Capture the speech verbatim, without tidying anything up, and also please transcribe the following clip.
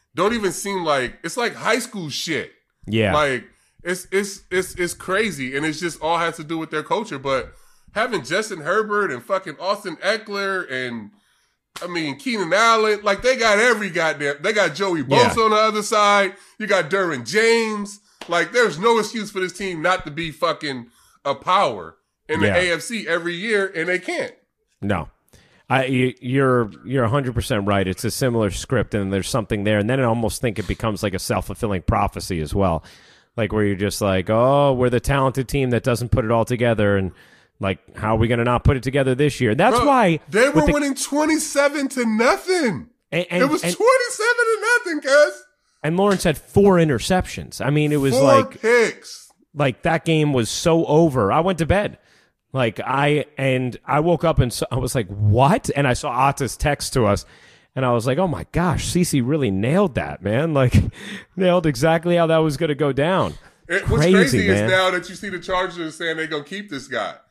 don't even seem like it's like high school shit. Yeah, like it's it's it's it's crazy, and it's just all has to do with their culture. But having Justin Herbert and fucking Austin Eckler and I mean Keenan Allen, like they got every goddamn. They got Joey Bosa yeah. on the other side. You got Derwin James. Like there's no excuse for this team not to be fucking a power in the yeah. A F C every year, and they can't. No. I, you're you're one hundred percent right. It's a similar script, and there's something there. And then I almost think it becomes like a self-fulfilling prophecy as well. Like where you're just like, oh, we're the talented team that doesn't put it all together. And like, how are we going to not put it together this year? That's Bro, why. They were the, winning twenty-seven to nothing. And, and, it was and, twenty-seven to nothing, cuz. And Lawrence had four interceptions. I mean, it was four like. picks. Like that game was so over. I went to bed. Like I and I woke up and so, I was like, "What?" And I saw Atta's text to us, and I was like, "Oh my gosh, Cece really nailed that, man! Like, nailed exactly how that was going to go down." It, crazy, what's crazy man. is now that you see the Chargers saying they're going to keep this guy.